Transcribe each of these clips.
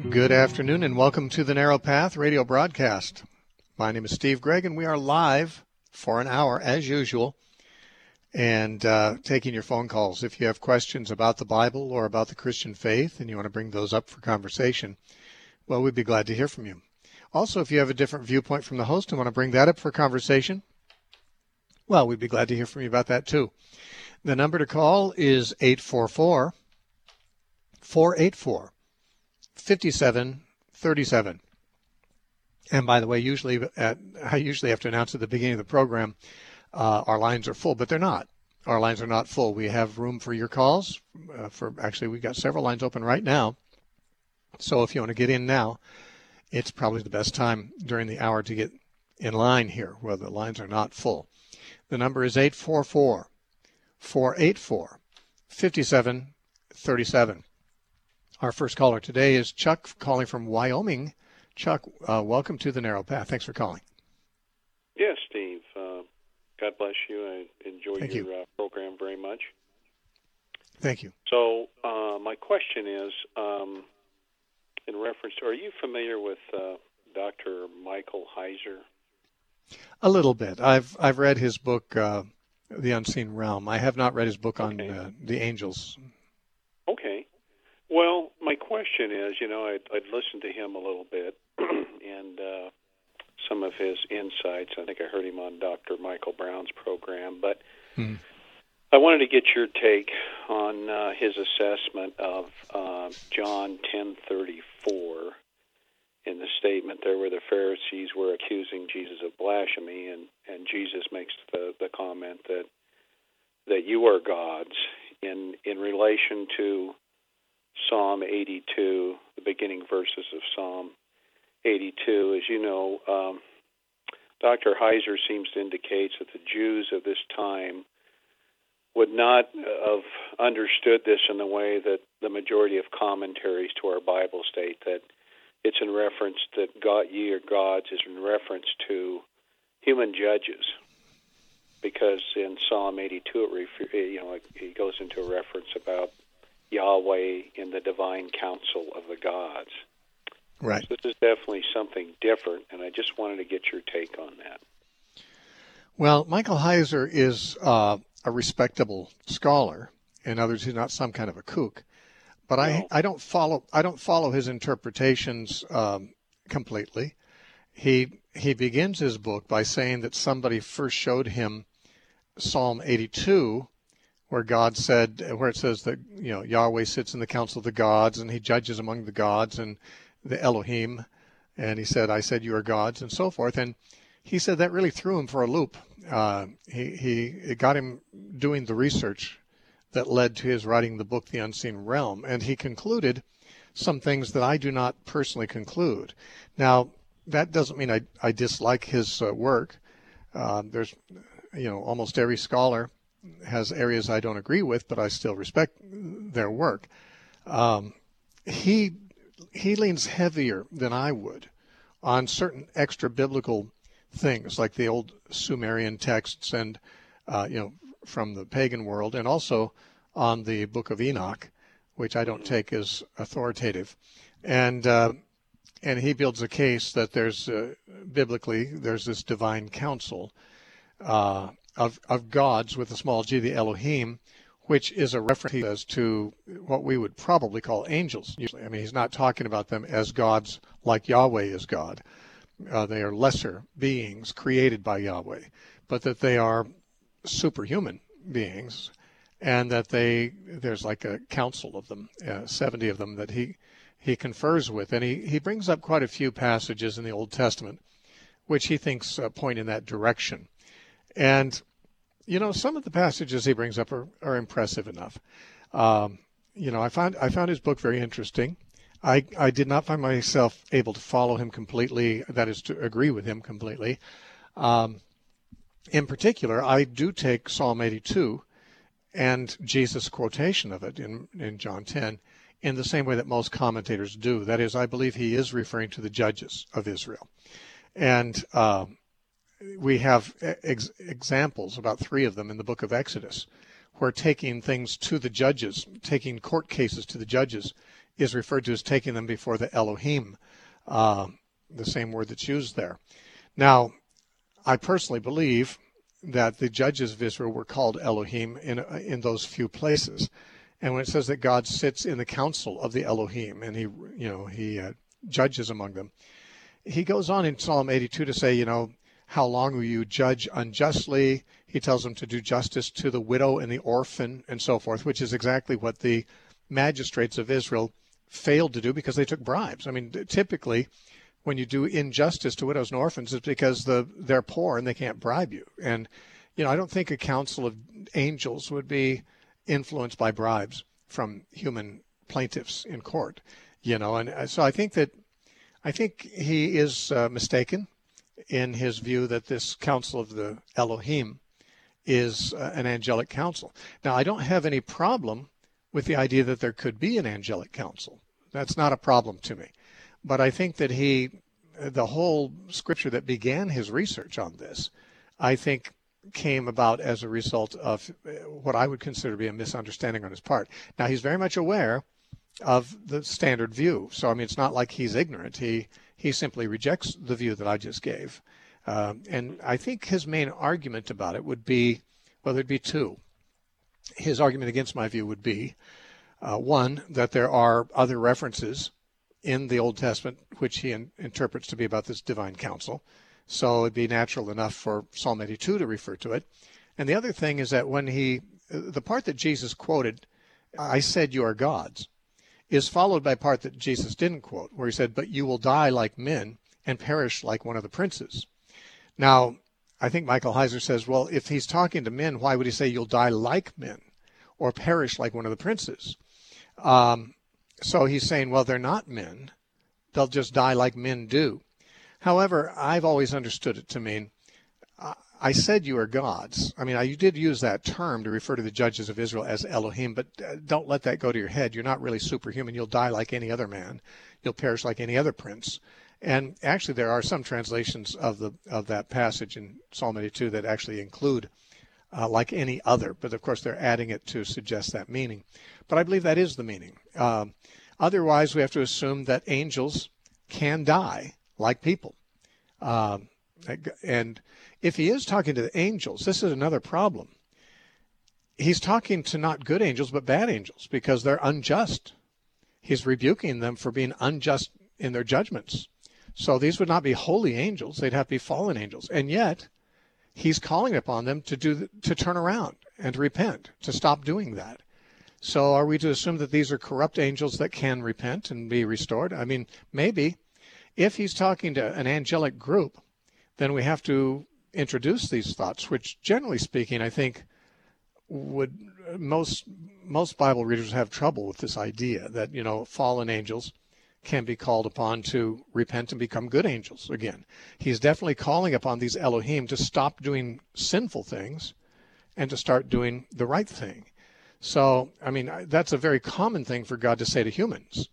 Good afternoon and welcome to the Narrow Path radio broadcast. My name is Steve Gregg and we are live for an hour as usual and taking your phone calls. If you have questions about the Bible or about the Christian faith and you want to bring those up for conversation, well, we'd be glad to hear from you. Also, if you have a different viewpoint from the host and want to bring that up for conversation, well, we'd be glad to hear from you about that too. The number to call is 844-484-5737. And by the way, I usually have to announce at the beginning of the program, our lines are full, but they're not. Our lines are not full. We have room for your calls. We've got several lines open right now. So if you want to get in now, it's probably the best time during the hour to get in line here where the lines are not full. The number is 844-484-5737. Our first caller today is Chuck calling from Wyoming. Chuck, welcome to the Narrow Path. Thanks for calling. Yes, Steve. God bless you. I enjoy your program very much. Thank you. So my question is, in reference to, are you familiar with Dr. Michael Heiser? A little bit. I've read his book, The Unseen Realm. I have not read his book on the angels. Okay. Well, my question is, I'd listened to him a little bit and some of his insights. I think I heard him on Dr. Michael Brown's program, but I wanted to get your take on his assessment of John 10:34 in the statement there where the Pharisees were accusing Jesus of blasphemy, and Jesus makes the comment that you are gods in relation to Psalm 82, the beginning verses of Psalm 82. As you know, Dr. Heiser seems to indicate that the Jews of this time would not have understood this in the way that the majority of commentaries to our Bible state, that it's in reference that God, ye are gods, is in reference to human judges. Because in Psalm 82, it goes into a reference about Yahweh in the divine council of the gods. Right. So this is definitely something different, and I just wanted to get your take on that. Well, Michael Heiser is a respectable scholar. In others, he's not some kind of a kook. But no. I don't follow his interpretations completely. He begins his book by saying that somebody first showed him Psalm 82, where it says that Yahweh sits in the council of the gods and he judges among the gods and the Elohim, and he said, I said you are gods, and so forth. And he said that really threw him for a loop. It got him doing the research that led to his writing the book The Unseen Realm, and he concluded some things that I do not personally conclude. Now, that doesn't mean I dislike his work. There's almost every scholar has areas I don't agree with, but I still respect their work. He leans heavier than I would on certain extra biblical things like the old Sumerian texts and from the pagan world, and also on the Book of Enoch, which I don't take as authoritative. And he builds a case that there's biblically there's this divine council of gods with a small g, the Elohim, which is a reference to what we would probably call angels. Usually, I mean, he's not talking about them as gods like Yahweh is God. They are lesser beings created by Yahweh, but that they are superhuman beings, and that there's like a council of them, 70 of them that he confers with, and he brings up quite a few passages in the Old Testament, which he thinks point in that direction. And some of the passages he brings up are impressive enough. I found his book very interesting. I did not find myself able to follow him completely, that is, to agree with him completely. In particular, I do take Psalm 82 and Jesus' quotation of it in John 10 in the same way that most commentators do. That is, I believe he is referring to the judges of Israel. And we have examples, about 3 of them in the book of Exodus, where taking things to the judges, taking court cases to the judges, is referred to as taking them before the Elohim, the same word that's used there. Now, I personally believe that the judges of Israel were called Elohim in those few places. And when it says that God sits in the council of the Elohim and he judges among them, he goes on in Psalm 82 to say, how long will you judge unjustly? He tells them to do justice to the widow and the orphan and so forth, which is exactly what the magistrates of Israel failed to do because they took bribes. I mean, typically, when you do injustice to widows and orphans, it's because they're poor and they can't bribe you. And, I don't think a council of angels would be influenced by bribes from human plaintiffs in court, And so I think he is mistaken in his view that this council of the Elohim is an angelic council. Now, I don't have any problem with the idea that there could be an angelic council. That's not a problem to me. But I think that the whole scripture that began his research on this, I think came about as a result of what I would consider to be a misunderstanding on his part. Now, he's very much aware of the standard view. So, it's not like he's ignorant. He simply rejects the view that I just gave. And I think his main argument about it would be, there'd be two. His argument against my view would be, one, that there are other references in the Old Testament which he interprets to be about this divine council. So it'd be natural enough for Psalm 82 to refer to it. And the other thing is that when the part that Jesus quoted, I said you are gods, is followed by a part that Jesus didn't quote, where he said, but you will die like men and perish like one of the princes. Now, I think Michael Heiser says, well, if he's talking to men, why would he say you'll die like men or perish like one of the princes? So he's saying, well, they're not men. They'll just die like men do. However, I've always understood it to mean, I said you are gods. You did use that term to refer to the judges of Israel as Elohim, but don't let that go to your head. You're not really superhuman. You'll die like any other man. You'll perish like any other prince. And actually, there are some translations of that passage in Psalm 82 that actually include like any other. But, of course, they're adding it to suggest that meaning. But I believe that is the meaning. Otherwise, we have to assume that angels can die like people. And if he is talking to the angels, this is another problem. He's talking to not good angels, but bad angels, because they're unjust. He's rebuking them for being unjust in their judgments. So these would not be holy angels. They'd have to be fallen angels. And yet, he's calling upon them to turn around and to repent, to stop doing that. So are we to assume that these are corrupt angels that can repent and be restored? Maybe. If he's talking to an angelic group, then we have to introduce these thoughts, which generally speaking, I think would most Bible readers have trouble with this idea that, fallen angels can be called upon to repent and become good angels again. He's definitely calling upon these Elohim to stop doing sinful things and to start doing the right thing. So, that's a very common thing for God to say to humans.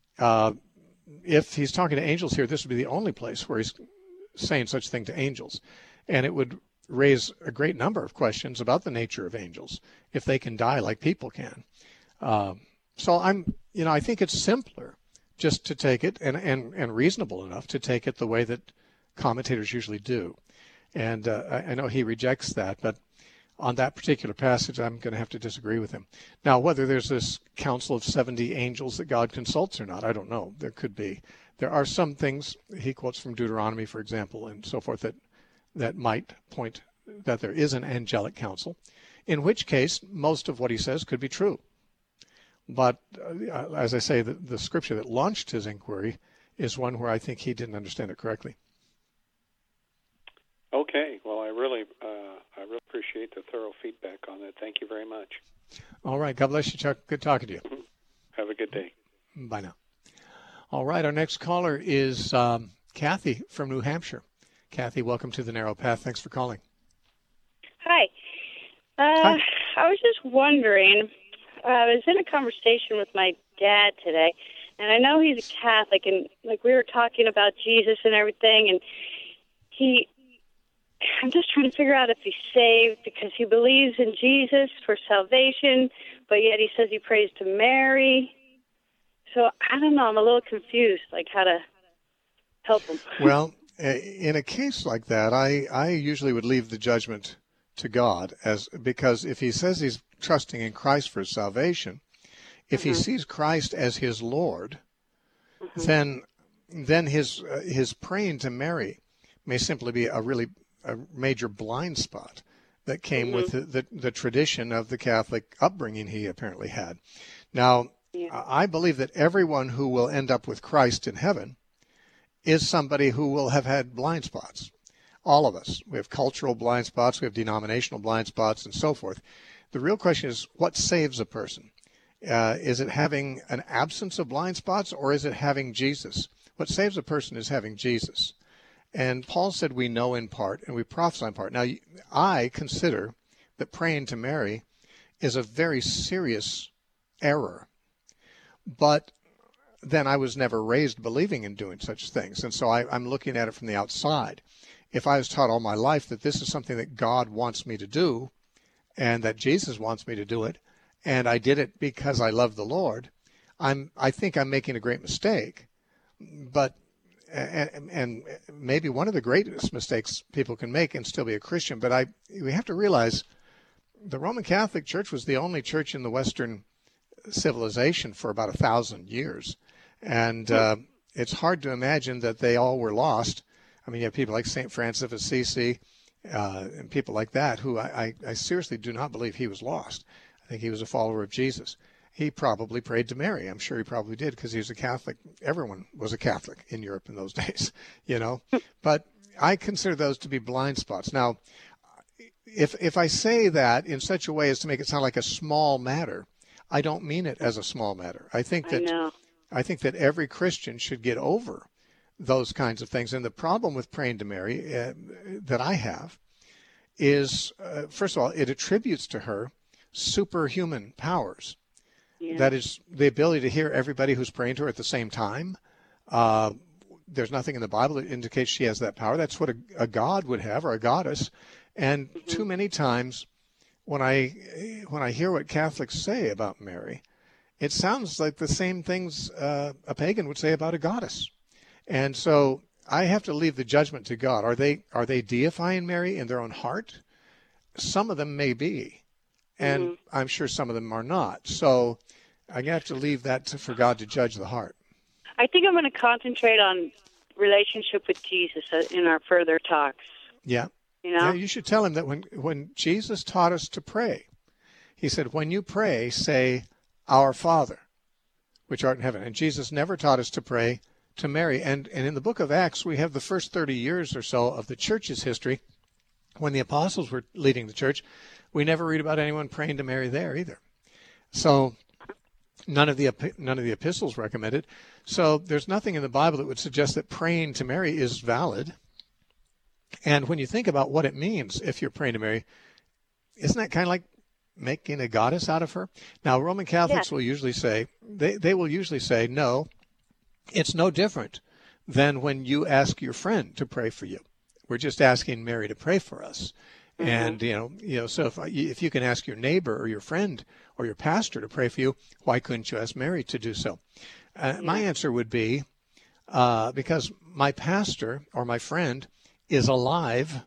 If he's talking to angels here, this would be the only place where he's saying such a thing to angels. And it would raise a great number of questions about the nature of angels, if they can die like people can. So I think it's simpler just to take it and reasonable enough to take it the way that commentators usually do. And I know he rejects that, but on that particular passage, I'm going to have to disagree with him. Now, whether there's this council of 70 angels that God consults or not, I don't know. There could be. There are some things, he quotes from Deuteronomy, for example, and so forth, that might point that there is an angelic council, in which case most of what he says could be true. But as I say, the scripture that launched his inquiry is one where I think he didn't understand it correctly. Okay. Well, I really appreciate the thorough feedback on that. Thank you very much. All right. God bless you, Chuck. Good talking to you. Mm-hmm. Have a good day. Bye now. All right. Our next caller is Kathy from New Hampshire. Kathy, welcome to The Narrow Path. Thanks for calling. Hi. Hi. I was just wondering, I was in a conversation with my dad today, and I know he's a Catholic, and we were talking about Jesus and everything, and I'm just trying to figure out if he's saved because he believes in Jesus for salvation, but yet he says he prays to Mary. So I don't know. I'm a little confused, like how to help him. Well, in a case like that, I usually would leave the judgment to God, because if he says he's trusting in Christ for salvation, if he sees Christ as his Lord, then his praying to Mary may simply be a major blind spot that came with the tradition of the Catholic upbringing he apparently had. Now, I believe that everyone who will end up with Christ in heaven is somebody who will have had blind spots. All of us. We have cultural blind spots, we have denominational blind spots, and so forth. The real question is, what saves a person? Is it having an absence of blind spots, or is it having Jesus? What saves a person is having Jesus. And Paul said we know in part and we prophesy in part. Now, I consider that praying to Mary is a very serious error. But then I was never raised believing in doing such things. And so I'm looking at it from the outside. If I was taught all my life that this is something that God wants me to do and that Jesus wants me to do it, and I did it because I love the Lord, I think I'm making a great mistake. But and maybe one of the greatest mistakes people can make and still be a Christian. But we have to realize the Roman Catholic Church was the only church in the Western civilization for about 1,000 years. And it's hard to imagine that they all were lost. I mean, you have people like St. Francis of Assisi and people like that who I seriously do not believe he was lost. I think he was a follower of Jesus. He probably prayed to Mary. I'm sure he probably did because he was a Catholic. Everyone was a Catholic in Europe in those days, you know. But I consider those to be blind spots. Now, if I say that in such a way as to make it sound like a small matter, I don't mean it as a small matter. I think that every Christian should get over those kinds of things. And the problem with praying to Mary that I have is, first of all, it attributes to her superhuman powers. Yeah. That is the ability to hear everybody who's praying to her at the same time. There's nothing in the Bible that indicates she has that power. That's what a god would have, or a goddess. And too many times when I hear what Catholics say about Mary, it sounds like the same things a pagan would say about a goddess. And so I have to leave the judgment to God. Are they deifying Mary in their own heart? Some of them may be, and I'm sure some of them are not. So I have to leave that for God to judge the heart. I think I'm going to concentrate on relationship with Jesus in our further talks. Yeah. You know? Yeah, you should tell him that when Jesus taught us to pray, he said, when you pray, say, Our Father, which art in heaven. And Jesus never taught us to pray to Mary. And in the book of Acts, we have the first 30 years or so of the church's history. When the apostles were leading the church, we never read about anyone praying to Mary there either. So none of the epistles recommend it. So there's nothing in the Bible that would suggest that praying to Mary is valid. And when you think about what it means if you're praying to Mary, isn't that kind of like making a goddess out of her? Now, Roman Catholics will usually say, they will usually say, no, it's no different than when you ask your friend to pray for you. We're just asking Mary to pray for us. And, so if you can ask your neighbor or your friend or your pastor to pray for you, why couldn't you ask Mary to do so? My answer would be because my pastor or my friend is alive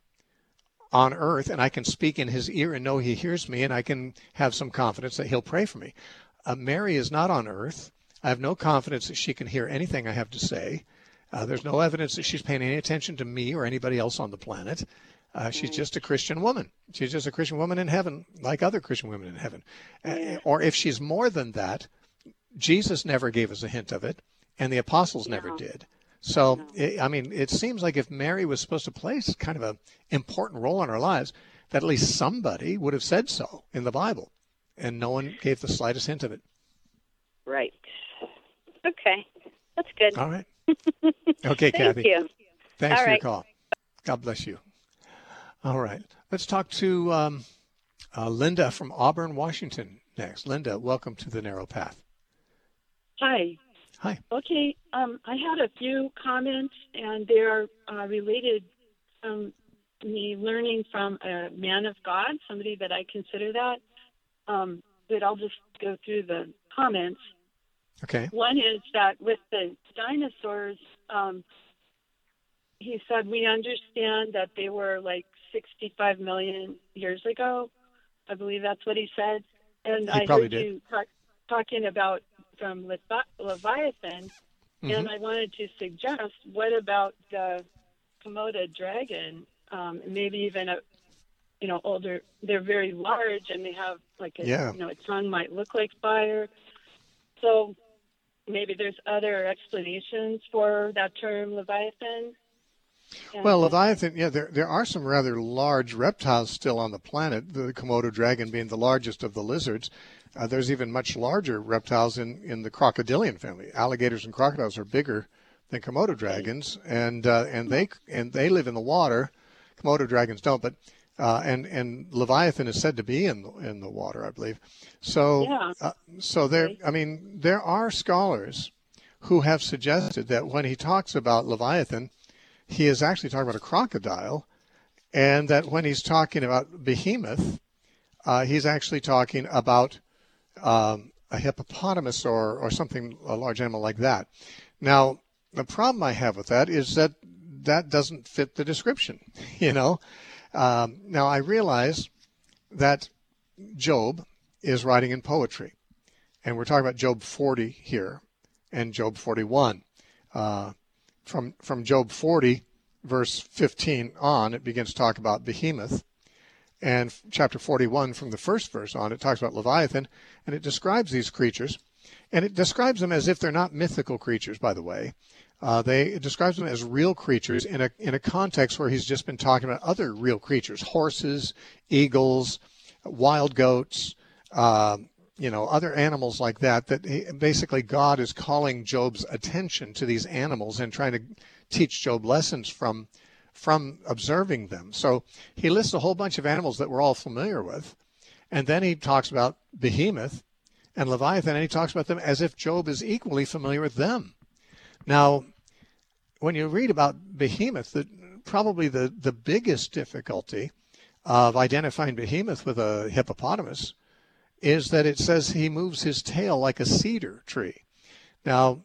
on earth, and I can speak in his ear and know he hears me, and I can have some confidence that he'll pray for me. Mary is not on earth. I have no confidence that she can hear anything I have to say. There's no evidence that she's paying any attention to me or anybody else on the planet. She's just a Christian woman. She's just a Christian woman in heaven, like other Christian women in heaven. Or if she's more than that, Jesus never gave us a hint of it, and the apostles never did. So, it seems like if Mary was supposed to play kind of an important role in our lives, that at least somebody would have said so in the Bible, and no one gave the slightest hint of it. Right. Okay. That's good. All right. Okay, Kathy. Thank you. Thanks for your call. God bless you. All right. Let's talk to Linda from Auburn, Washington next. Linda, welcome to the Narrow Path. Hi. Hi. Okay. I had a few comments, and they're related to me learning from a man of God, somebody that I consider that. But I'll just go through the comments. Okay. One is that with the dinosaurs, he said we understand that they were like 65 million years ago. I believe that's what he said. And He I probably heard did. you talking about from Leviathan, and I wanted to suggest, what about the Komodo dragon? Maybe even older. They're very large, and they have like a tongue might look like fire. So maybe there's other explanations for that term, Leviathan. Well, Leviathan, there are some rather large reptiles still on the planet, the Komodo dragon being the largest of the lizards. There's even much larger reptiles in the crocodilian family. Alligators and crocodiles are bigger than Komodo dragons, and they live in the water. Komodo dragons don't, but and Leviathan is said to be in the water, I believe. So there are scholars who have suggested that when he talks about Leviathan, he is actually talking about a crocodile, and that when he's talking about behemoth, he's actually talking about a hippopotamus or something, a large animal like that. Now, the problem I have with that is that doesn't fit the description, Now, I realize that Job is writing in poetry, and we're talking about Job 40 here and Job 41. From Job 40, verse 15 on, it begins to talk about behemoth. And chapter 41, from the first verse on, it talks about Leviathan, and it describes these creatures. And it describes them as if they're not mythical creatures, by the way. It describes them as real creatures in a context where he's just been talking about other real creatures, horses, eagles, wild goats, other animals like that basically God is calling Job's attention to these animals and trying to teach Job lessons from observing them. So he lists a whole bunch of animals that we're all familiar with, and then he talks about behemoth and Leviathan, and he talks about them as if Job is equally familiar with them. Now, when you read about behemoth, probably the biggest difficulty of identifying behemoth with a hippopotamus is that it says he moves his tail like a cedar tree. Now,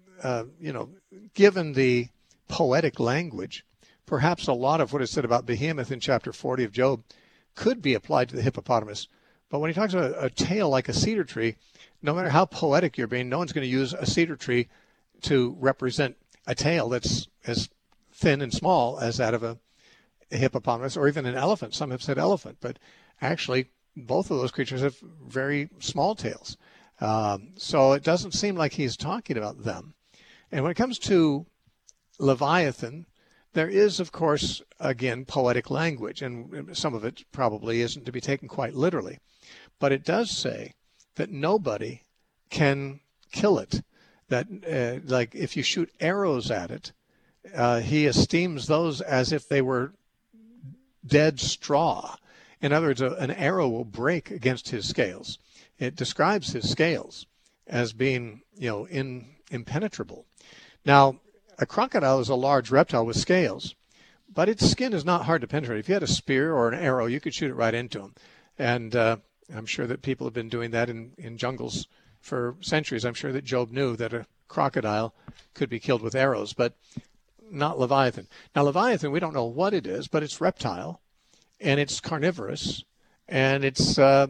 given the poetic language, perhaps a lot of what is said about behemoth in chapter 40 of Job could be applied to the hippopotamus. But when he talks about a tail like a cedar tree, no matter how poetic you're being, no one's going to use a cedar tree to represent a tail that's as thin and small as that of a hippopotamus or even an elephant. Some have said elephant, but actually both of those creatures have very small tails. So it doesn't seem like he's talking about them. And when it comes to Leviathan, there is, of course, again, poetic language, and some of it probably isn't to be taken quite literally. But it does say that nobody can kill it, that like if you shoot arrows at it, he esteems those as if they were dead straw. In other words, an arrow will break against his scales. It describes his scales as being, impenetrable. Now, a crocodile is a large reptile with scales, but its skin is not hard to penetrate. If you had a spear or an arrow, you could shoot it right into him. And I'm sure that people have been doing that in jungles for centuries. I'm sure that Job knew that a crocodile could be killed with arrows, but not Leviathan. Now, Leviathan, we don't know what it is, but it's reptile, and it's carnivorous, and it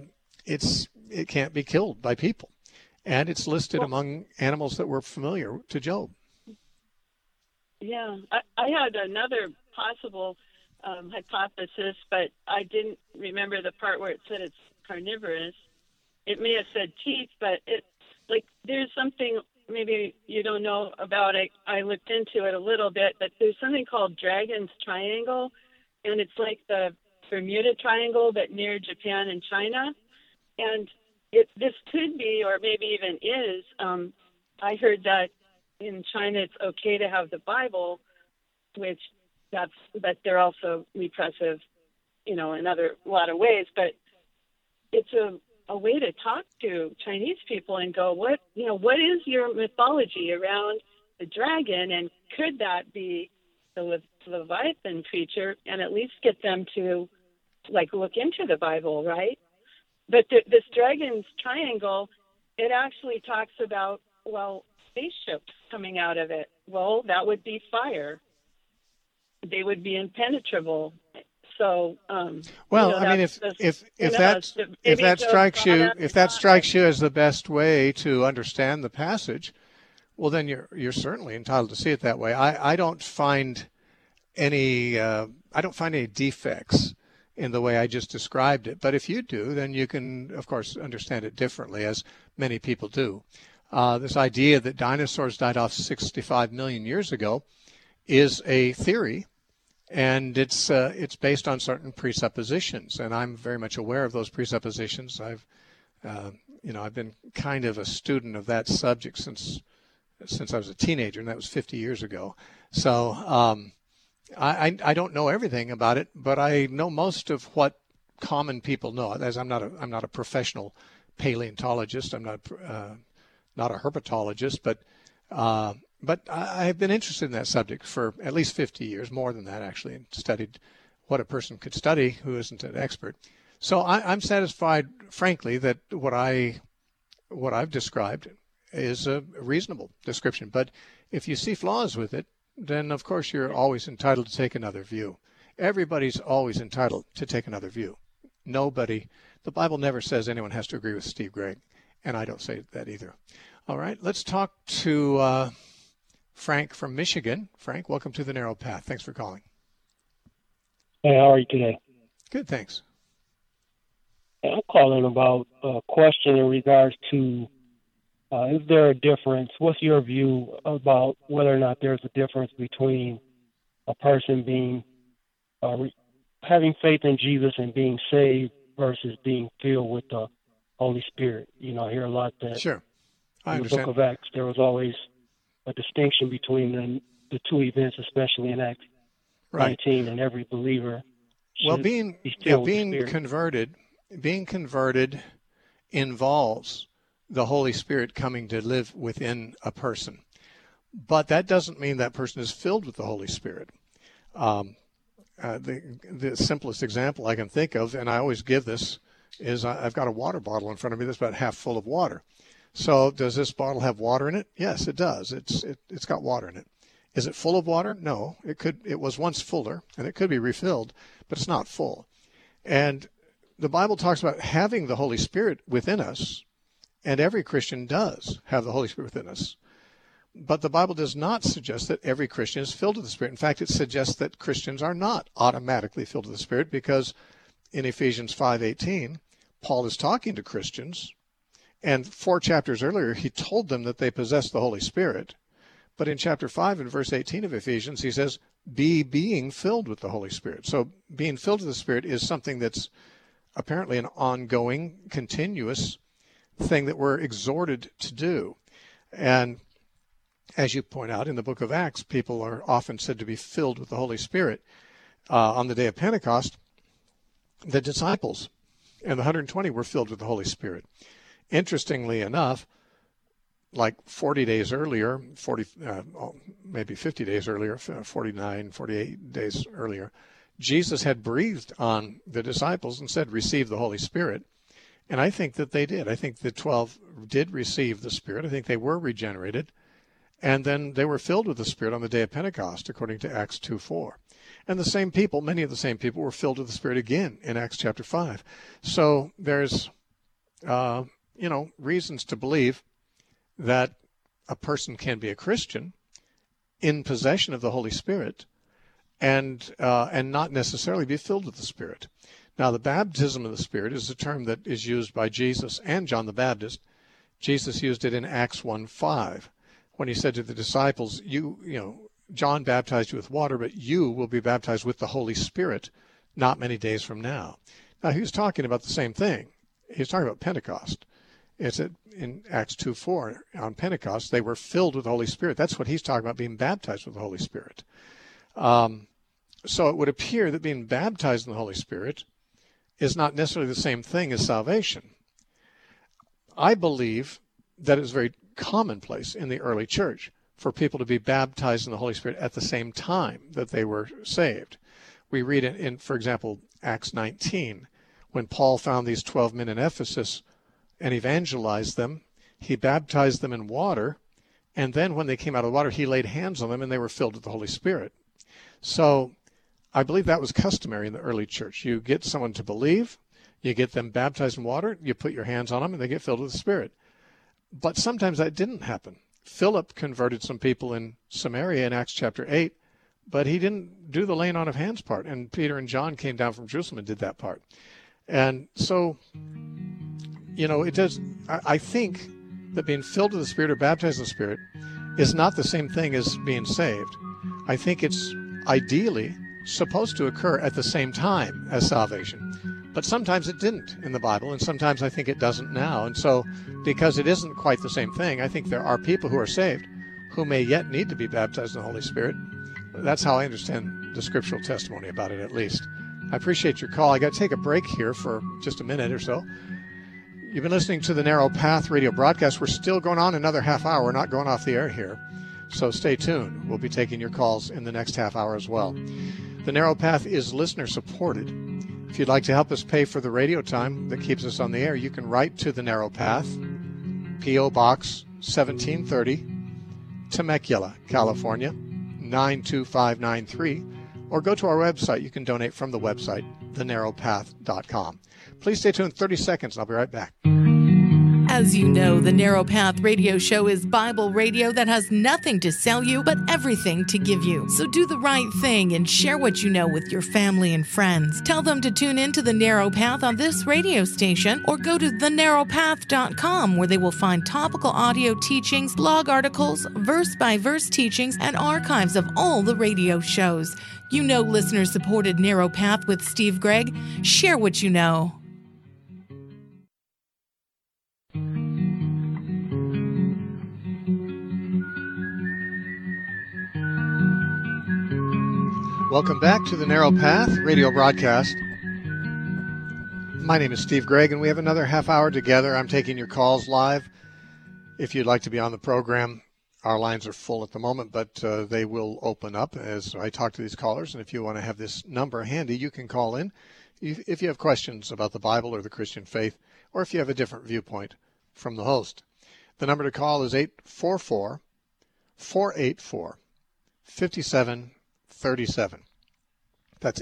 can't be killed by people. And it's listed among animals that were familiar to Job. Yeah, I had another possible hypothesis, but I didn't remember the part where it said it's carnivorous. It may have said teeth, but there's something maybe you don't know about it. I looked into it a little bit, but there's something called Dragon's Triangle, and it's like the Bermuda Triangle, but near Japan and China. And this could be, or maybe even is, I heard that in China it's okay to have the Bible, but they're also repressive, in a lot of ways. But it's a way to talk to Chinese people and go, what is your mythology around the dragon, and could that be the Leviathan creature, and at least get them to look into the Bible, right? But this Dragon's Triangle, it actually talks about well, spaceships coming out of it. Well, that would be fire. They would be impenetrable. So, well, I mean, if that strikes you as the best way to understand the passage, well, then you're certainly entitled to see it that way. I don't find any defects in the way I just described it. But if you do, then you can, of course, understand it differently, as many people do. This idea that dinosaurs died off 65 million years ago is a theory, and it's based on certain presuppositions, and I'm very much aware of those presuppositions. I've been kind of a student of that subject since I was a teenager, and that was 50 years ago. So I don't know everything about it, but I know most of what common people know. As I'm not a professional paleontologist. I'm not a herpetologist, but I've been interested in that subject for at least 50 years, more than that actually, and studied what a person could study who isn't an expert. So I'm satisfied, frankly, that what I've described is a reasonable description. But if you see flaws with it, then of course you're always entitled to take another view. Everybody's always entitled to take another view. The Bible never says anyone has to agree with Steve Gregg, and I don't say that either. All right, let's talk to Frank from Michigan. Frank, welcome to The Narrow Path. Thanks for calling. Hey, how are you today? Good, thanks. I'm calling about a question in regards to is there a difference? What's your view about whether or not there's a difference between a person being having faith in Jesus and being saved versus being filled with the Holy Spirit? You know, I hear a lot that sure. I in understand. the book of Acts there was always a distinction between the two events, especially in Acts 19, and every believer. Well, being converted involves the Holy Spirit coming to live within a person. But that doesn't mean that person is filled with the Holy Spirit. The simplest example I can think of, and I always give this, is I've got a water bottle in front of me that's about half full of water. So does this bottle have water in it? Yes, it does. It's got water in it. Is it full of water? No. It was once fuller, and it could be refilled, but it's not full. And the Bible talks about having the Holy Spirit within us, and every Christian does have the Holy Spirit within us. But the Bible does not suggest that every Christian is filled with the Spirit. In fact, it suggests that Christians are not automatically filled with the Spirit, because in Ephesians 5:18, Paul is talking to Christians, and 4 chapters earlier, he told them that they possess the Holy Spirit. But in chapter 5 and verse 18 of Ephesians, he says, being filled with the Holy Spirit. So being filled with the Spirit is something that's apparently an ongoing, continuous thing that we're exhorted to do. And as you point out, in the book of Acts, people are often said to be filled with the Holy Spirit. On the day of Pentecost, the disciples and the 120 were filled with the Holy Spirit. Interestingly enough, like 40 days earlier, maybe 50 days earlier, 49, 48 days earlier, Jesus had breathed on the disciples and said, receive the Holy Spirit. And I think that they did. I think the 12 did receive the Spirit. I think they were regenerated. And then they were filled with the Spirit on the day of Pentecost, according to Acts 2:4. And the same people, many of the same people, were filled with the Spirit again in Acts chapter 5. So there's, reasons to believe that a person can be a Christian in possession of the Holy Spirit and not necessarily be filled with the Spirit. Now, the baptism of the Spirit is a term that is used by Jesus and John the Baptist. Jesus used it in Acts 1:5 when he said to the disciples, John baptized you with water, but you will be baptized with the Holy Spirit not many days from now. Now, he was talking about the same thing. He was talking about Pentecost. It's in Acts 2:4, on Pentecost, they were filled with the Holy Spirit. That's what he's talking about, being baptized with the Holy Spirit. So it would appear that being baptized in the Holy Spirit is not necessarily the same thing as salvation. I believe that it's very commonplace in the early church for people to be baptized in the Holy Spirit at the same time that they were saved. We read in, for example, Acts 19, when Paul found these 12 men in Ephesus and evangelized them, he baptized them in water, and then when they came out of the water, he laid hands on them, and they were filled with the Holy Spirit. So I believe that was customary in the early church. You get someone to believe, you get them baptized in water, you put your hands on them, and they get filled with the Spirit. But sometimes that didn't happen. Philip converted some people in Samaria in Acts chapter 8, but he didn't do the laying on of hands part. And Peter and John came down from Jerusalem and did that part. And so, it does. I think that being filled with the Spirit or baptized in the Spirit is not the same thing as being saved. I think it's ideally supposed to occur at the same time as salvation. But sometimes it didn't in the Bible, and sometimes I think it doesn't now. And so, because it isn't quite the same thing, I think there are people who are saved who may yet need to be baptized in the Holy Spirit. That's how I understand the scriptural testimony about it, at least. I appreciate your call. I got to take a break here for just a minute or so. You've been listening to the Narrow Path radio broadcast. We're still going on another half hour. We're not going off the air here. So stay tuned. We'll be taking your calls in the next half hour as well. The Narrow Path is listener supported. If you'd like to help us pay for the radio time that keeps us on the air, you can write to the Narrow Path, P.O. Box 1730, Temecula, California, 92593, or go to our website. You can donate from the website, thenarrowpath.com. Please stay tuned 30 seconds. I'll be right back. As you know, the Narrow Path radio show is Bible radio that has nothing to sell you, but everything to give you. So do the right thing and share what you know with your family and friends. Tell them to tune in to the Narrow Path on this radio station, or go to thenarrowpath.com, where they will find topical audio teachings, blog articles, verse-by-verse teachings, and archives of all the radio shows. You know, listener-supported Narrow Path with Steve Gregg. Share what you know. Welcome back to the Narrow Path radio broadcast. My name is Steve Gregg, and we have another half hour together. I'm taking your calls live. If you'd like to be on the program, our lines are full at the moment, but they will open up as I talk to these callers. And if you want to have this number handy, you can call in if you have questions about the Bible or the Christian faith, or if you have a different viewpoint from the host. The number to call is 844-484-5737. That's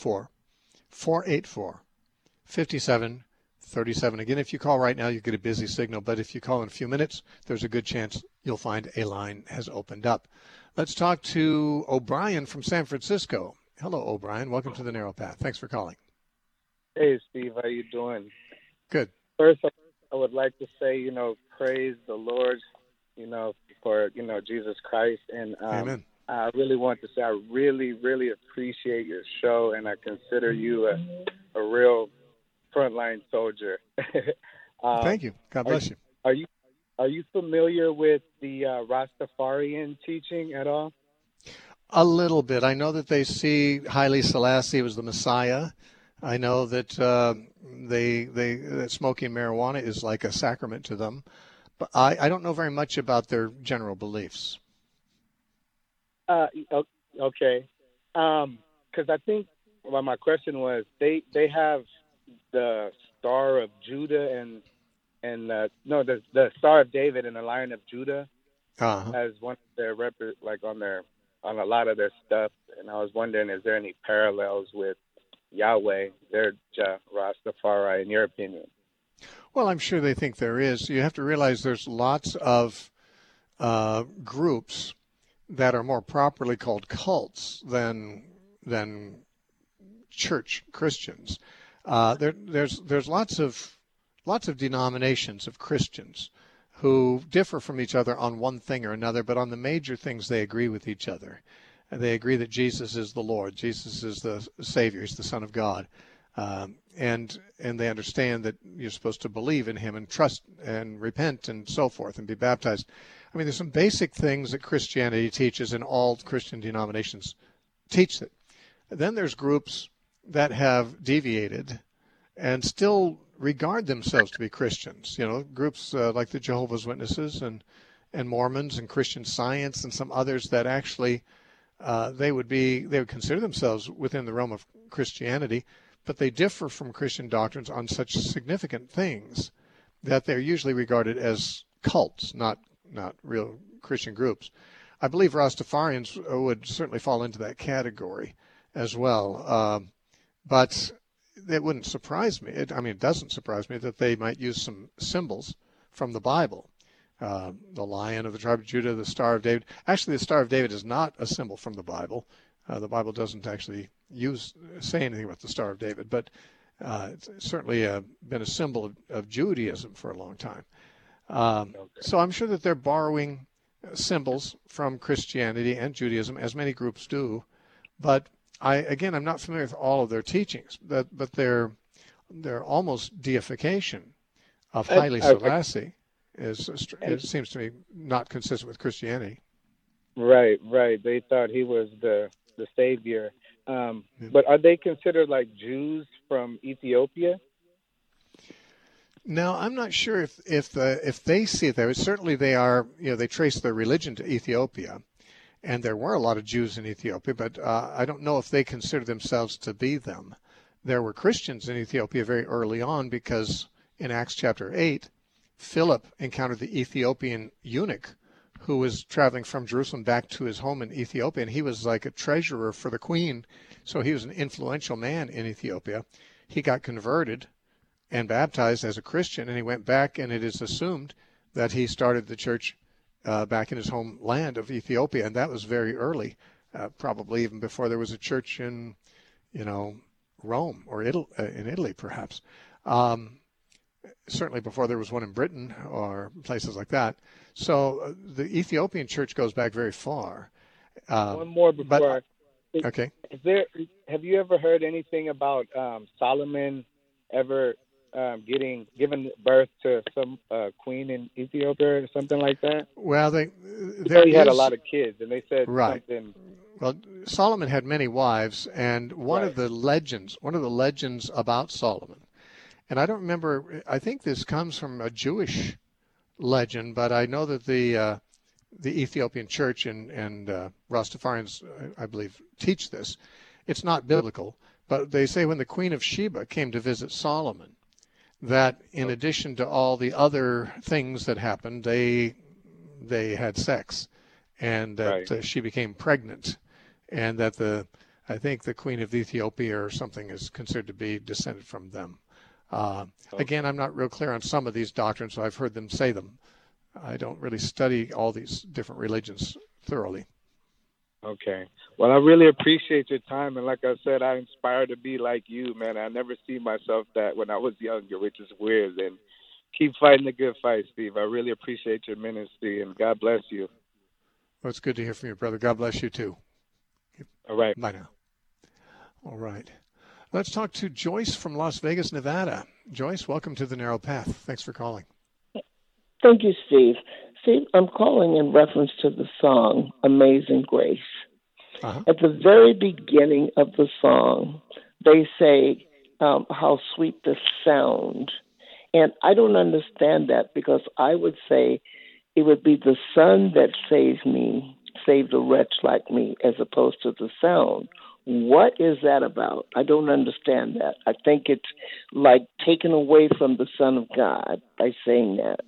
844-484-5737. Again, if you call right now, you get a busy signal, but if you call in a few minutes, there's a good chance you'll find a line has opened up. Let's talk to O'Brien from San Francisco. Hello, O'Brien. Welcome to the Narrow Path. Thanks for calling. Hey, Steve. How you doing? Good. First, I would like to say, praise the Lord, for, Jesus Christ. And Amen. I really want to say I really, really appreciate your show, and I consider you a real frontline soldier. Thank you. God bless you. Are you familiar with the Rastafarian teaching at all? A little bit. I know that they see Haile Selassie was the Messiah. I know that that smoking marijuana is like a sacrament to them, but I don't know very much about their general beliefs. Okay. Because I think my question was they have the Star of Judah the Star of David and the Lion of Judah as one of their on a lot of their stuff, and I was wondering, is there any parallels with Yahweh, their Rastafari, in your opinion? Well, I'm sure they think there is. You have to realize there's lots of groups that are more properly called cults than church Christians. There's lots of denominations of Christians who differ from each other on one thing or another, but on the major things they agree with each other. They agree that Jesus is the Lord, Jesus is the Savior, He's the Son of God, and they understand that you're supposed to believe in Him and trust and repent and so forth and be baptized. I mean, there's some basic things that Christianity teaches, and all Christian denominations teach it. Then there's groups that have deviated and still regard themselves to be Christians. Groups like the Jehovah's Witnesses and Mormons and Christian Science and some others that actually they would consider themselves within the realm of Christianity, but they differ from Christian doctrines on such significant things that they're usually regarded as cults, not real Christian groups. I believe Rastafarians would certainly fall into that category as well. But it wouldn't surprise me. It doesn't surprise me that they might use some symbols from the Bible. The lion of the tribe of Judah, the Star of David. Actually, the Star of David is not a symbol from the Bible. The Bible doesn't actually say anything about the Star of David, but it's certainly been a symbol of Judaism for a long time. So I'm sure that they're borrowing symbols from Christianity and Judaism, as many groups do. But I'm not familiar with all of their teachings. But their almost deification of Haile Selassie it seems to me not consistent with Christianity. Right. They thought he was the savior. But are they considered like Jews from Ethiopia? No, I'm not sure if they see it that way. Certainly they are. They trace their religion to Ethiopia, and there were a lot of Jews in Ethiopia. But I don't know if they consider themselves to be them. There were Christians in Ethiopia very early on, because in Acts chapter 8, Philip encountered the Ethiopian eunuch who was traveling from Jerusalem back to his home in Ethiopia, and he was like a treasurer for the queen. So he was an influential man in Ethiopia. He got converted and baptized as a Christian, and he went back, and it is assumed that he started the church back in his homeland of Ethiopia, and that was very early, probably even before there was a church in, Rome or in Italy, perhaps. Certainly before there was one in Britain or places like that. So the Ethiopian church goes back very far. One more before. Okay. Have you ever heard anything about Solomon ever given birth to some queen in Ethiopia or something like that? Well, he had a lot of kids, and they said something. Well, Solomon had many wives, and one of the legends about Solomon, and I don't remember, I think this comes from a Jewish legend, but I know that the Ethiopian church and Rastafarians, I believe, teach this. It's not biblical, but they say when the Queen of Sheba came to visit Solomon, that in addition to all the other things that happened, they had sex, and that she became pregnant, and that I think the Queen of Ethiopia or something is considered to be descended from them. Again, I'm not real clear on some of these doctrines, so I've heard them say them. I don't really study all these different religions thoroughly. Okay. Well, I really appreciate your time. And like I said, I aspire to be like you, man. I never see myself that when I was younger, which is weird. And keep fighting the good fight, Steve. I really appreciate your ministry, and God bless you. Well, it's good to hear from you, brother. God bless you, too. All right. Bye now. All right. Let's talk to Joyce from Las Vegas, Nevada. Joyce, welcome to The Narrow Path. Thanks for calling. Thank you, Steve. Steve, I'm calling in reference to the song Amazing Grace. Uh-huh. At the very beginning of the song, they say how sweet the sound. And I don't understand that, because I would say it would be the Son that saves me, saved a wretch like me, as opposed to the sound. What is that about? I don't understand that. I think it's like taken away from the Son of God by saying that.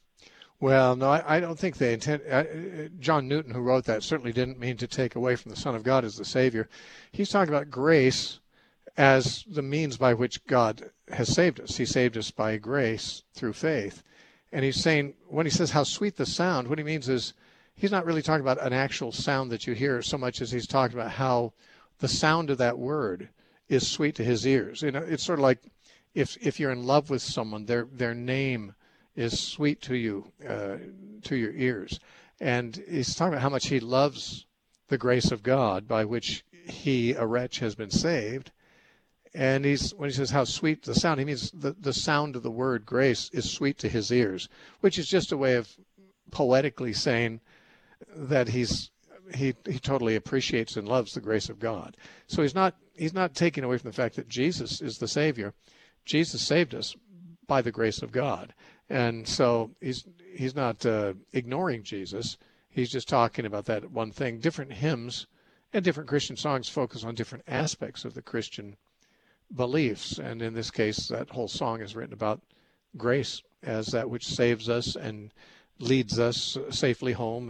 Well, no, I don't think they intend. John Newton, who wrote that, certainly didn't mean to take away from the Son of God as the Savior. He's talking about grace as the means by which God has saved us. He saved us by grace through faith. And he's saying, when he says how sweet the sound, what he means is he's not really talking about an actual sound that you hear so much as he's talking about how the sound of that word is sweet to his ears. It's sort of like if you're in love with someone, their name is sweet to you, to your ears. And he's talking about how much he loves the grace of God by which he, a wretch, has been saved. And when he says how sweet the sound, he means the sound of the word grace is sweet to his ears, which is just a way of poetically saying that he totally appreciates and loves the grace of God. So he's not taking away from the fact that Jesus is the Savior. Jesus saved us by the grace of God. And so he's not ignoring Jesus. He's just talking about that one thing. Different hymns and different Christian songs focus on different aspects of the Christian beliefs. And in this case, that whole song is written about grace as that which saves us and leads us safely home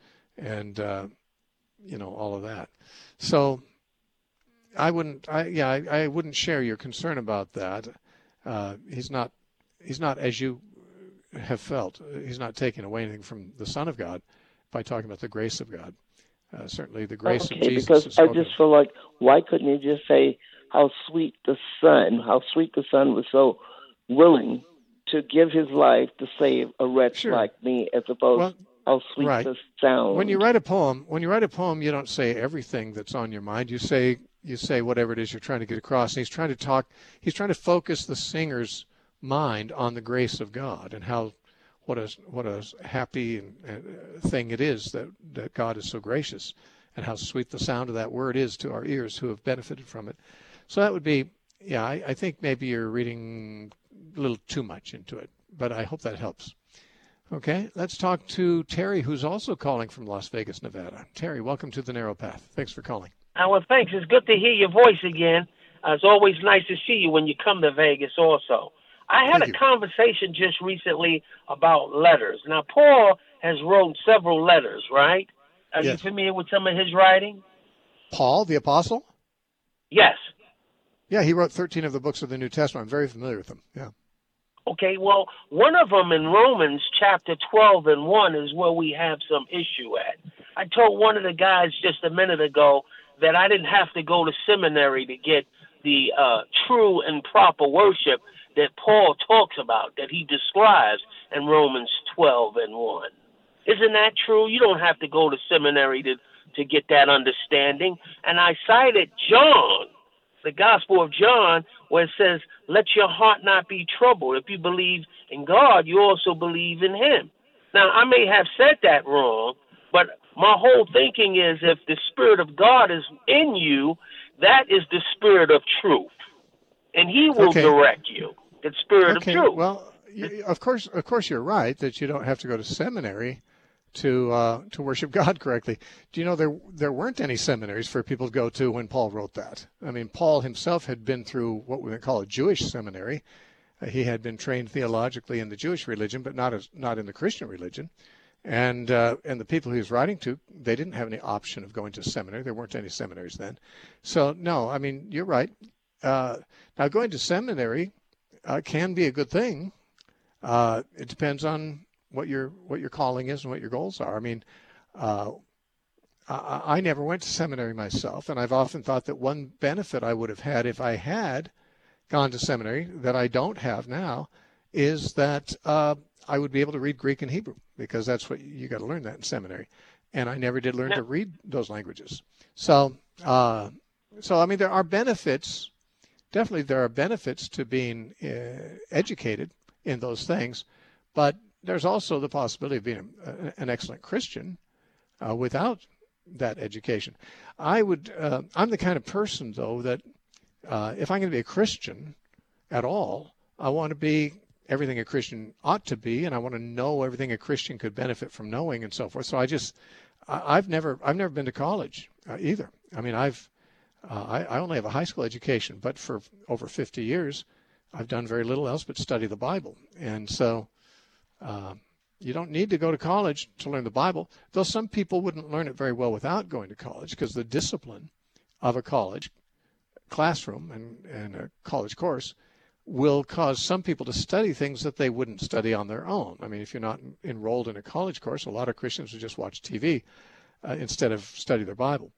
and all of that. So I wouldn't share your concern about that. He's not as you have felt. He's not taking away anything from the Son of God by talking about the grace of God. Certainly the grace of Jesus. Because I just feel like, why couldn't he just say how sweet the Son was so willing to give his life to save a wretch like me, as opposed to how sweet the sound. When you write a poem, you don't say everything that's on your mind. You say whatever it is you're trying to get across. And he's trying to focus the singer's mind on the grace of God and what a happy thing it is that God is so gracious, and how sweet the sound of that word is to our ears who have benefited from it. So that would be, I think maybe you're reading a little too much into it, but I hope that helps. Okay, let's talk to Terry, who's also calling from Las Vegas, Nevada. Terry, welcome to The Narrow Path. Thanks for calling. Well, thanks. It's good to hear your voice again. It's always nice to see you when you come to Vegas also. I had a conversation just recently about letters. Now, Paul has wrote several letters, right? Are you familiar with some of his writing? Paul, the apostle? Yes. Yeah, he wrote 13 of the books of the New Testament. I'm very familiar with them, yeah. Okay, well, one of them in Romans chapter 12 and 1 is where we have some issue at. I told one of the guys just a minute ago that I didn't have to go to seminary to get the true and proper worship that Paul talks about, that he describes in Romans 12 and 1. Isn't that true? You don't have to go to seminary to get that understanding. And I cited John, the Gospel of John, where it says, let your heart not be troubled. If you believe in God, you also believe in him. Now, I may have said that wrong, but my whole thinking is if the Spirit of God is in you, that is the Spirit of truth. And he will direct you, the Spirit of truth. Well, of course you're right that you don't have to go to seminary to worship God correctly. Do you know there weren't any seminaries for people to go to when Paul wrote that? I mean, Paul himself had been through what we would call a Jewish seminary. He had been trained theologically in the Jewish religion, but not in the Christian religion. And the people he was writing to, they didn't have any option of going to seminary. There weren't any seminaries then. So no, I mean, you're right. Now going to seminary can be a good thing. It depends on what your calling is and what your goals are. I mean, I never went to seminary myself, and I've often thought that one benefit I would have had if I had gone to seminary that I don't have now is that I would be able to read Greek and Hebrew, because that's what you got to learn that in seminary, and I never did learn to read those languages. So I mean, there are benefits. Definitely, there are benefits to being educated in those things, but there's also the possibility of being an excellent Christian without that education. I'm the kind of person, though, that if I'm going to be a Christian at all, I want to be everything a Christian ought to be, and I want to know everything a Christian could benefit from knowing, and so forth. So I've never been to college either. I mean, I only have a high school education, but for over 50 years, I've done very little else but study the Bible. And so you don't need to go to college to learn the Bible, though some people wouldn't learn it very well without going to college, because the discipline of a college classroom and a college course will cause some people to study things that they wouldn't study on their own. I mean, if you're not enrolled in a college course, a lot of Christians would just watch TV instead of study their Bible.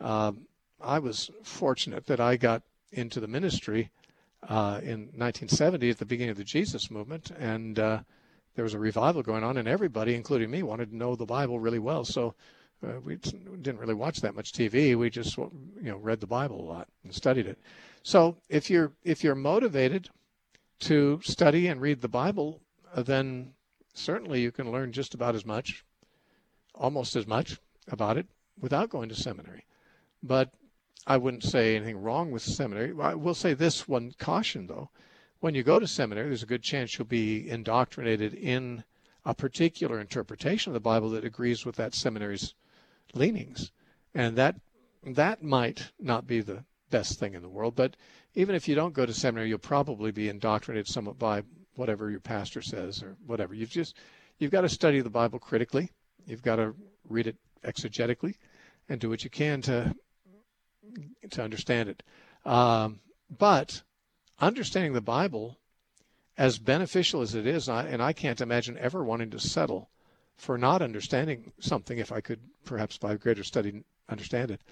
I was fortunate that I got into the ministry in 1970 at the beginning of the Jesus movement, and there was a revival going on, and everybody, including me, wanted to know the Bible really well. So we didn't really watch that much TV. We just read the Bible a lot and studied it. So if you're motivated to study and read the Bible, then certainly you can learn just about as much, almost as much about it without going to seminary. But I wouldn't say anything wrong with seminary. I will say this one caution, though. When you go to seminary, there's a good chance you'll be indoctrinated in a particular interpretation of the Bible that agrees with that seminary's leanings. And that might not be the best thing in the world. But even if you don't go to seminary, you'll probably be indoctrinated somewhat by whatever your pastor says or whatever. you've got to study the Bible critically. You've got to read it exegetically and do what you can to understand it. But understanding the Bible, as beneficial as it is, and I can't imagine ever wanting to settle for not understanding something if I could perhaps by greater study understand it.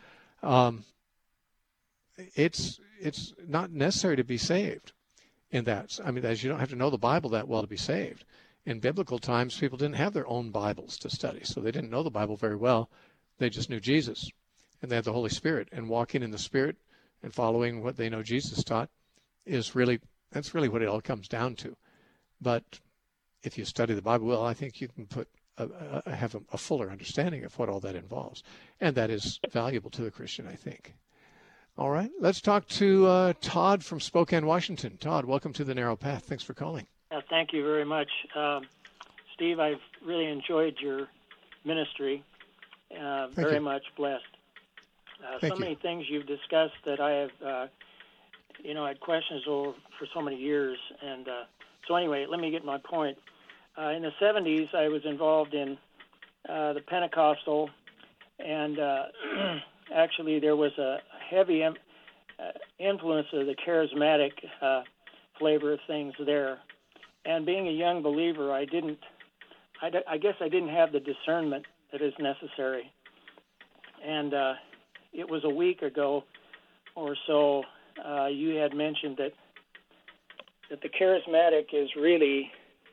It's not necessary to be saved in that. I mean, as you don't have to know the Bible that well to be saved. In biblical times, people didn't have their own Bibles to study, so they didn't know the Bible very well. They just knew Jesus, and they had the Holy Spirit, and walking in the Spirit and following what they know Jesus taught that's really what it all comes down to. But if you study the Bible well, I think you can have a fuller understanding of what all that involves, and that is valuable to the Christian, I think. All right, let's talk to Todd from Spokane, Washington. Todd, welcome to The Narrow Path. Thanks for calling. Thank you very much. Steve, I've really enjoyed your ministry. Very much blessed. So many things you've discussed that I have, had questions over for so many years. And so anyway, let me get my point. In the 70s, I was involved in the Pentecostal, and actually there was a heavy influence of the charismatic flavor of things there. And being a young believer, I guess I didn't have the discernment that is necessary. And it was a week ago or so, you had mentioned that the charismatic is really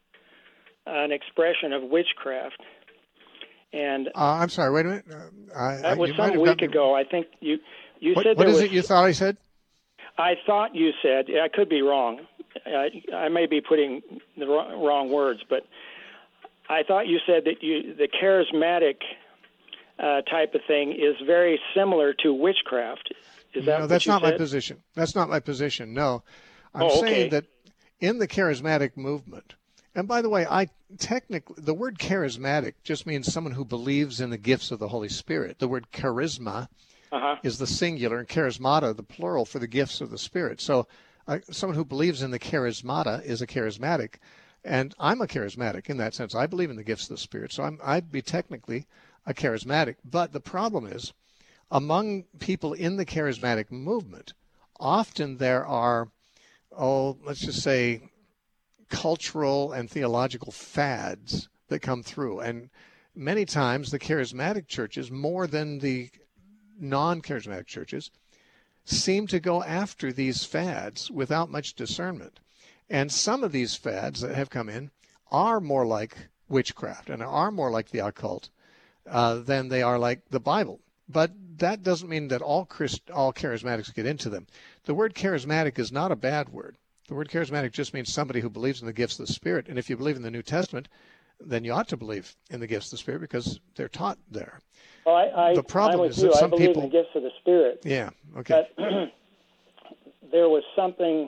an expression of witchcraft. And I'm sorry, wait a minute. That was some week ago. I think you said what is it you thought I said? I thought you said, I could be wrong. I may be putting the wrong words, but I thought you said that the charismatic type of thing is very similar to witchcraft. Is that no, that's not said? my position. That's not my position. No, I'm saying that in the charismatic movement, and by the way, the word charismatic just means someone who believes in the gifts of the Holy Spirit. The word charisma is the singular, and charismata the plural for the gifts of the Spirit. So someone who believes in the charismata is a charismatic, and I'm a charismatic in that sense. I believe in the gifts of the Spirit, so I'd be technically a charismatic. But the problem is, among people in the charismatic movement, often there are, let's just say, cultural and theological fads that come through. And many times the charismatic churches, more than the non-charismatic churches, seem to go after these fads without much discernment. And some of these fads that have come in are more like witchcraft and are more like the occult than they are like the Bible. But that doesn't mean that all charismatics get into them. The word charismatic is not a bad word. The word charismatic just means somebody who believes in the gifts of the Spirit. And if you believe in the New Testament, then you ought to believe in the gifts of the Spirit because they're taught there. Well, the problem is that I some believe people in the gifts of the Spirit. Yeah, okay. But there was something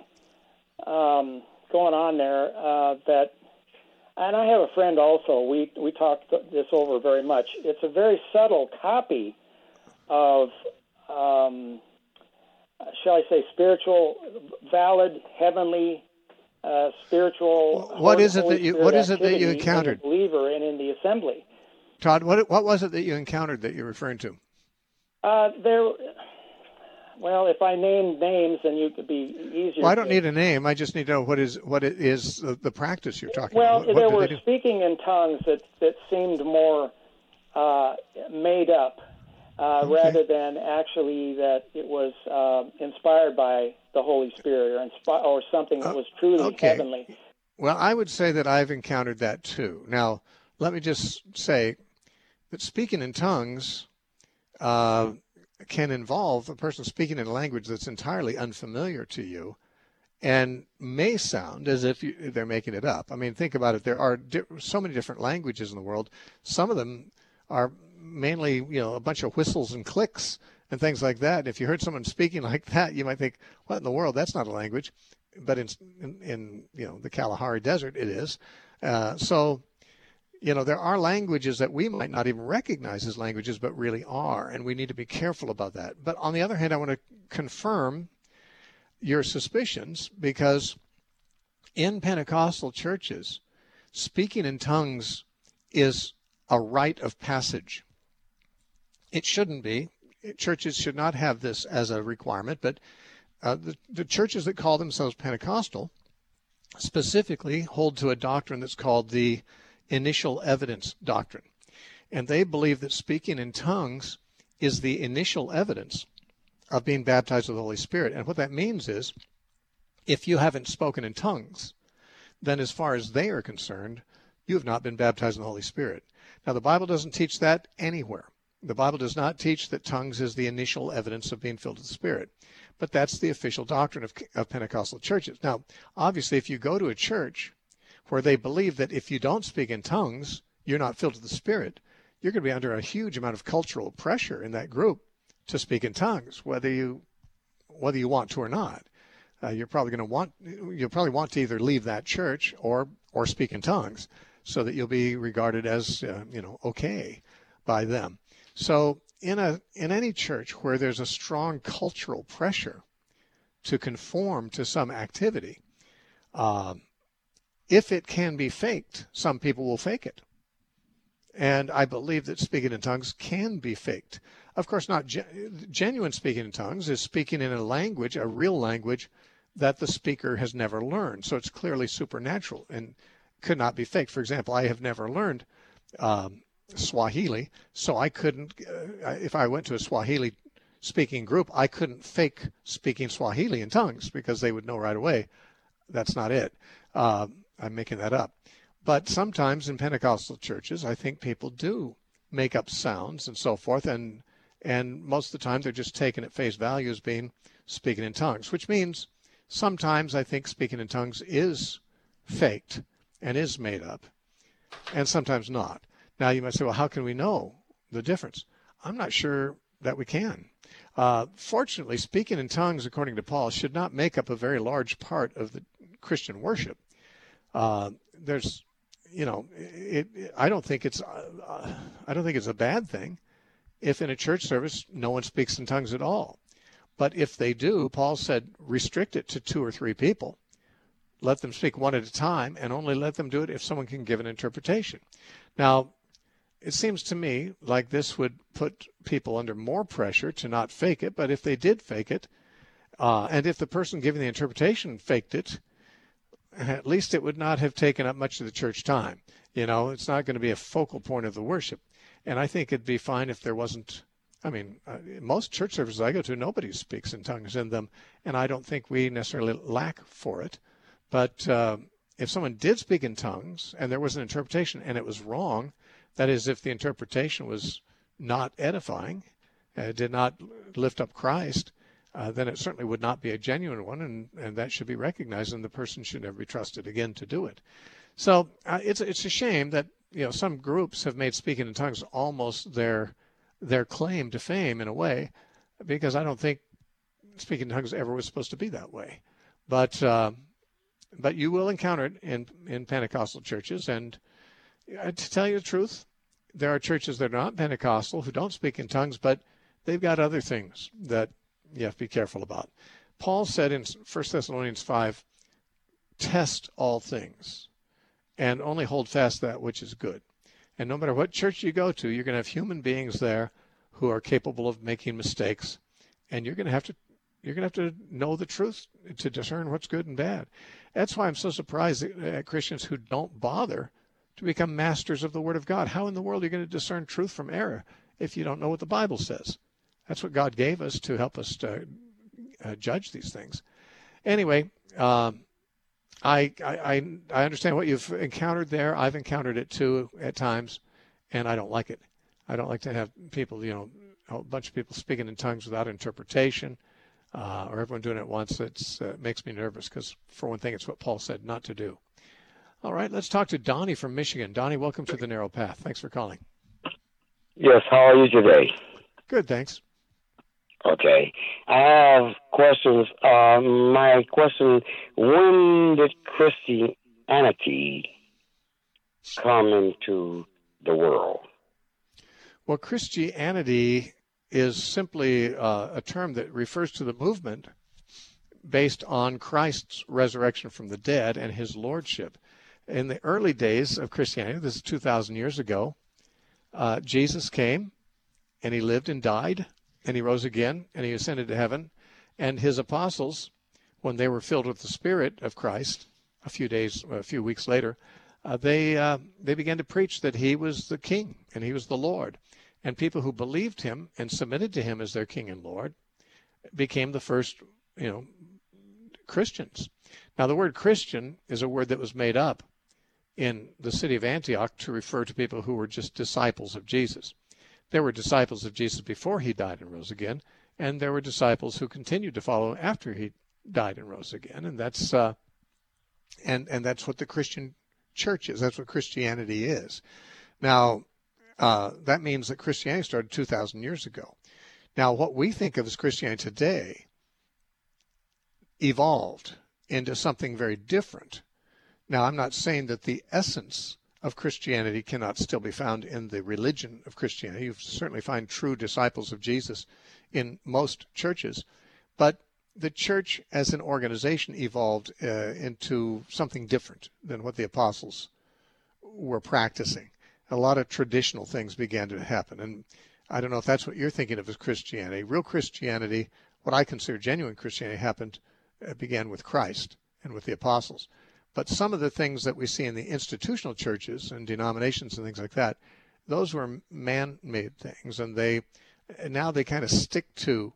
going on there that, and I have a friend also. We talked this over very much. It's a very subtle copy of, shall I say, spiritual, valid, heavenly, spiritual. What is it that you encountered? In the believer and in the assembly. Todd, what was it that you encountered that you're referring to? Well, if I named names, then you could be easier. Well, I don't need a name. I just need to know what it is the practice you're talking about. Well, there were speaking in tongues that seemed more made up rather than actually that it was inspired by the Holy Spirit or something that was truly heavenly. Well, I would say that I've encountered that too. Now, let me just say that speaking in tongues can involve a person speaking in a language that's entirely unfamiliar to you and may sound as if they're making it up. I mean, think about it. There are so many different languages in the world. Some of them are mainly, a bunch of whistles and clicks and things like that. If you heard someone speaking like that, you might think, what in the world? That's not a language. But in the Kalahari Desert, it is. So there are languages that we might not even recognize as languages, but really are, and we need to be careful about that. But on the other hand, I want to confirm your suspicions, because in Pentecostal churches, speaking in tongues is a rite of passage. It shouldn't be. Churches should not have this as a requirement, but the churches that call themselves Pentecostal specifically hold to a doctrine that's called the initial evidence doctrine. And they believe that speaking in tongues is the initial evidence of being baptized with the Holy Spirit. And what that means is, if you haven't spoken in tongues, then as far as they are concerned, you have not been baptized in the Holy Spirit. Now, the Bible doesn't teach that anywhere. The Bible does not teach that tongues is the initial evidence of being filled with the Spirit. But that's the official doctrine of Pentecostal churches. Now, obviously, if you go to a church where they believe that if you don't speak in tongues, you're not filled with the Spirit, you're going to be under a huge amount of cultural pressure in that group to speak in tongues, whether you want to or not. You'll probably want to either leave that church or speak in tongues, so that you'll be regarded as okay by them. So in any church where there's a strong cultural pressure to conform to some activity, if it can be faked, some people will fake it. And I believe that speaking in tongues can be faked. Of course, not genuine speaking in tongues is speaking in a language, a real language, that the speaker has never learned. So it's clearly supernatural and could not be faked. For example, I have never learned Swahili, so I couldn't, if I went to a Swahili speaking group, I couldn't fake speaking Swahili in tongues because they would know right away that's not it. I'm making that up. But sometimes in Pentecostal churches, I think people do make up sounds and so forth, and most of the time they're just taken at face value as being speaking in tongues, which means sometimes I think speaking in tongues is faked and is made up, and sometimes not. Now you might say, well, how can we know the difference? I'm not sure that we can. Fortunately, speaking in tongues, according to Paul, should not make up a very large part of the Christian worship. There's, I don't think it's a bad thing if in a church service no one speaks in tongues at all. But if they do, Paul said, restrict it to 2 or 3 people. Let them speak one at a time, and only let them do it if someone can give an interpretation. Now, it seems to me like this would put people under more pressure to not fake it, but if they did fake it, and if the person giving the interpretation faked it, at least it would not have taken up much of the church time. It's not going to be a focal point of the worship. And I think it'd be fine if there wasn't, most church services I go to, nobody speaks in tongues in them, and I don't think we necessarily lack for it. But if someone did speak in tongues and there was an interpretation and it was wrong, that is, if the interpretation was not edifying, did not lift up Christ, then it certainly would not be a genuine one, and that should be recognized, and the person should never be trusted again to do it. So it's a shame that some groups have made speaking in tongues almost their claim to fame in a way, because I don't think speaking in tongues ever was supposed to be that way. But you will encounter it in Pentecostal churches, and to tell you the truth, there are churches that are not Pentecostal who don't speak in tongues, but they've got other things that you have to be careful about. Paul said in 1 Thessalonians 5, test all things and only hold fast that which is good. And no matter what church you go to, you're going to have human beings there who are capable of making mistakes, and you're going to have to know the truth to discern what's good and bad. That's why I'm so surprised at Christians who don't bother to become masters of the Word of God. How in the world are you going to discern truth from error if you don't know what the Bible says? That's what God gave us to help us to judge these things. Anyway, I understand what you've encountered there. I've encountered it too at times, and I don't like it. I don't like to have people, a bunch of people speaking in tongues without interpretation, or everyone doing it at once. It makes me nervous because, for one thing, it's what Paul said not to do. All right, let's talk to Donnie from Michigan. Donnie, welcome to The Narrow Path. Thanks for calling. Yes, how are you today? Good, thanks. Okay. I have questions. My question, when did Christianity come into the world? Well, Christianity is simply a term that refers to the movement based on Christ's resurrection from the dead and his lordship. in the early days of Christianity, this is 2,000 years ago, Jesus came, and he lived and died, and he rose again, and he ascended to heaven. And his apostles, when they were filled with the Spirit of Christ, a few weeks later, they began to preach that he was the King and he was the Lord. And people who believed him and submitted to him as their King and Lord became the first, Christians. Now, the word Christian is a word that was made up in the city of Antioch to refer to people who were just disciples of Jesus. There were disciples of Jesus before he died and rose again, and there were disciples who continued to follow after he died and rose again, and that's and that's what the Christian church is. That's what Christianity is. Now, that means that Christianity started 2,000 years ago. Now, what we think of as Christianity today evolved into something very different. Now, I'm not saying that the essence of Christianity cannot still be found in the religion of Christianity. You certainly find true disciples of Jesus in most churches, but the church as an organization evolved into something different than what the apostles were practicing. A lot of traditional things began to happen, and I don't know if that's what you're thinking of as Christianity. Real Christianity, what I consider genuine Christianity, began with Christ and with the apostles. But some of the things that we see in the institutional churches and denominations and things like that, those were man-made things, and now they kind of stick to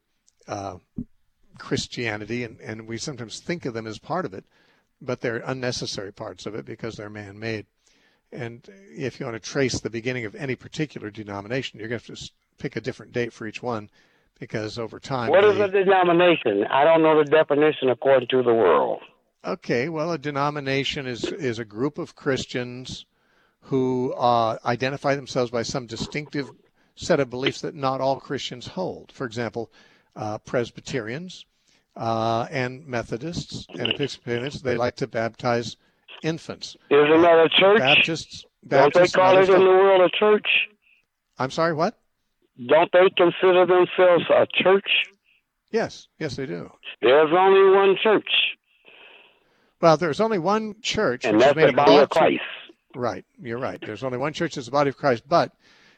Christianity, and we sometimes think of them as part of it, but they're unnecessary parts of it because they're man-made. And if you want to trace the beginning of any particular denomination, you're going to have to pick a different date for each one, because over time... What is a denomination? I don't know the definition according to the world. Okay, well, a denomination is a group of Christians who identify themselves by some distinctive set of beliefs that not all Christians hold. For example, Presbyterians and Methodists and Episcopalians, they like to baptize infants. Isn't that a church? Baptists don't they call it in the world a church? I'm sorry, what? Don't they consider themselves a church? Yes, they do. There's only one church. Well, there's only one church. And that's the body of Christ. Right, you're right. There's only one church that's the body of Christ, but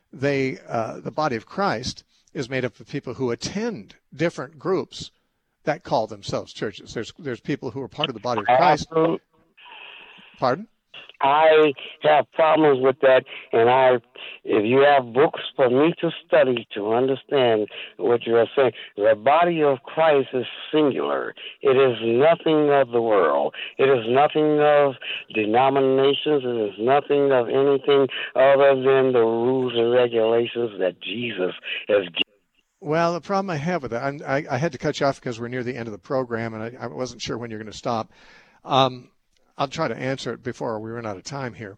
the body of Christ is made up of people who attend different groups that call themselves churches. There's people who are part of the body of Christ. Pardon? I have problems with that, and if you have books for me to study to understand what you are saying, the body of Christ is singular. It is nothing of the world. It is nothing of denominations. It is nothing of anything other than the rules and regulations that Jesus has given. Well, the problem I have with that, I had to cut you off because we're near the end of the program, and I wasn't sure when you're going to stop. I'll try to answer it before we run out of time here.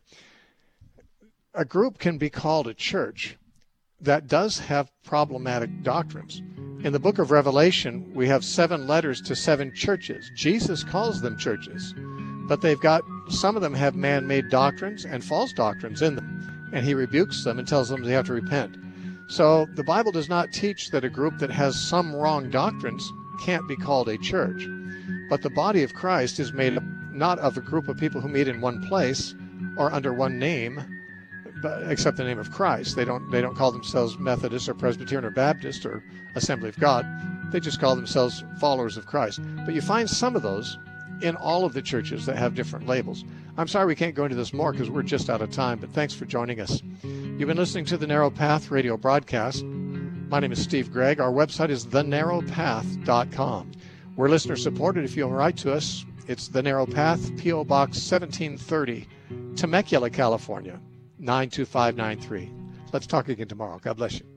A group can be called a church that does have problematic doctrines. In the book of Revelation, we have 7 letters to 7 churches. Jesus calls them churches, but some of them have man-made doctrines and false doctrines in them, and he rebukes them and tells them they have to repent. So the Bible does not teach that a group that has some wrong doctrines can't be called a church. But the body of Christ is made up not of a group of people who meet in one place or under one name, but except the name of Christ. They don't call themselves Methodist or Presbyterian or Baptist or Assembly of God. They just call themselves followers of Christ. But you find some of those in all of the churches that have different labels. I'm sorry we can't go into this more because we're just out of time, but thanks for joining us. You've been listening to the Narrow Path radio broadcast. My name is Steve Gregg. Our website is thenarrowpath.com. We're listener supported. If you'll write to us, it's The Narrow Path, P.O. Box 1730, Temecula, California, 92593. Let's talk again tomorrow. God bless you.